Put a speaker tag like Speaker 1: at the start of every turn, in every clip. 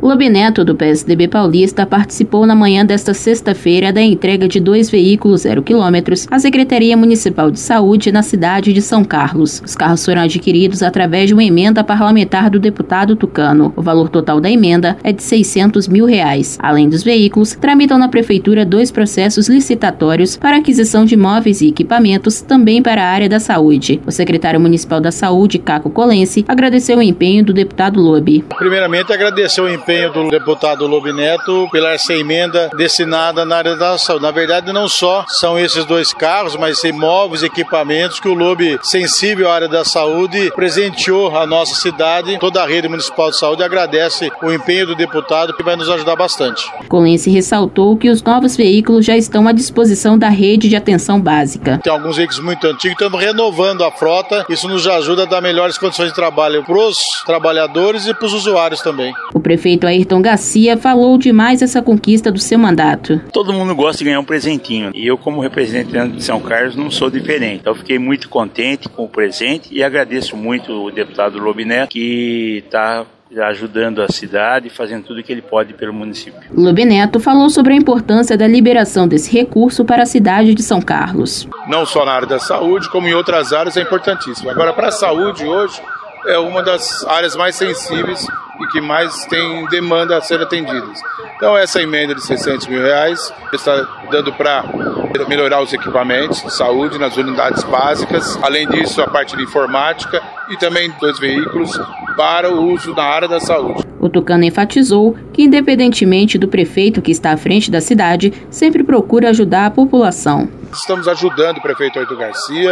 Speaker 1: Lobe Neto, do PSDB paulista, participou na manhã desta sexta-feira da entrega de 2 veículos 0 km à Secretaria Municipal de Saúde na cidade de São Carlos. Os carros foram adquiridos através de uma emenda parlamentar do deputado Tucano. O valor total da emenda é de R$600 mil. Além dos veículos, tramitam na Prefeitura 2 processos licitatórios para aquisição de móveis e equipamentos também para a área da saúde. O secretário municipal da Saúde, Caco Colense, agradeceu o empenho do deputado Lobe.
Speaker 2: Primeiramente, agradecer o empenho do deputado Lobe Neto pela essa emenda destinada na área da saúde. Na verdade, não só são esses 2 carros, mas tem móveis e equipamentos que o Lobe, sensível à área da saúde, presenteou a nossa cidade. Toda a rede municipal de saúde agradece o empenho do deputado, que vai nos ajudar bastante.
Speaker 1: Colense ressaltou que os novos veículos já estão à disposição da rede de atenção básica.
Speaker 2: Tem alguns veículos muito antigos, estamos renovando a frota. Isso nos ajuda a dar melhores condições de trabalho para os trabalhadores e para os usuários também.
Speaker 1: O prefeito Ayrton Garcia falou demais essa conquista do seu mandato.
Speaker 3: Todo mundo gosta de ganhar um presentinho e eu, como representante de São Carlos, não sou diferente. Então, fiquei muito contente com o presente e agradeço muito o deputado Lobe Neto, que está ajudando a cidade e fazendo tudo o que ele pode pelo município.
Speaker 1: Lobe Neto falou sobre a importância da liberação desse recurso para a cidade de São Carlos.
Speaker 2: Não só na área da saúde, como em outras áreas é importantíssimo. Agora, para a saúde hoje, é uma das áreas mais sensíveis e que mais tem demanda a ser atendidas. Então, essa emenda de R$600 mil está dando para melhorar os equipamentos de saúde nas unidades básicas. Além disso, a parte de informática e também 2 veículos para o uso na área da saúde.
Speaker 1: O Tucano enfatizou que, independentemente do prefeito que está à frente da cidade, sempre procura ajudar a população.
Speaker 2: Estamos ajudando o prefeito Ayrton Garcia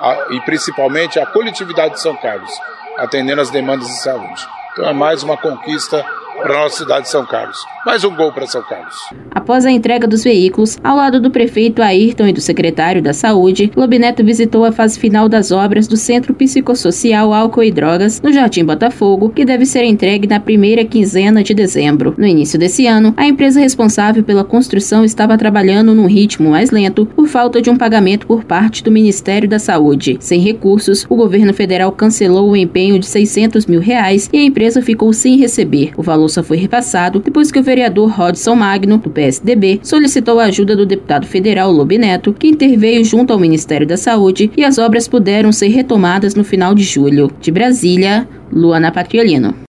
Speaker 2: e principalmente a coletividade de São Carlos, atendendo as demandas de saúde. Então é mais uma conquista para a nossa cidade de São Carlos. Mais um gol para São Carlos.
Speaker 1: Após a entrega dos veículos, ao lado do prefeito Ayrton e do secretário da Saúde, Lobe Neto visitou a fase final das obras do Centro Psicossocial Álcool e Drogas, no Jardim Botafogo, que deve ser entregue na primeira quinzena de dezembro. No início desse ano, a empresa responsável pela construção estava trabalhando num ritmo mais lento por falta de um pagamento por parte do Ministério da Saúde. Sem recursos, o governo federal cancelou o empenho de R$600 mil e a empresa ficou sem receber. O valor só foi repassado depois que o vereador Rodson Magno, do PSDB, solicitou a ajuda do deputado federal Lobe Neto, que interveio junto ao Ministério da Saúde, e as obras puderam ser retomadas no final de julho. De Brasília, Luana Patriolino.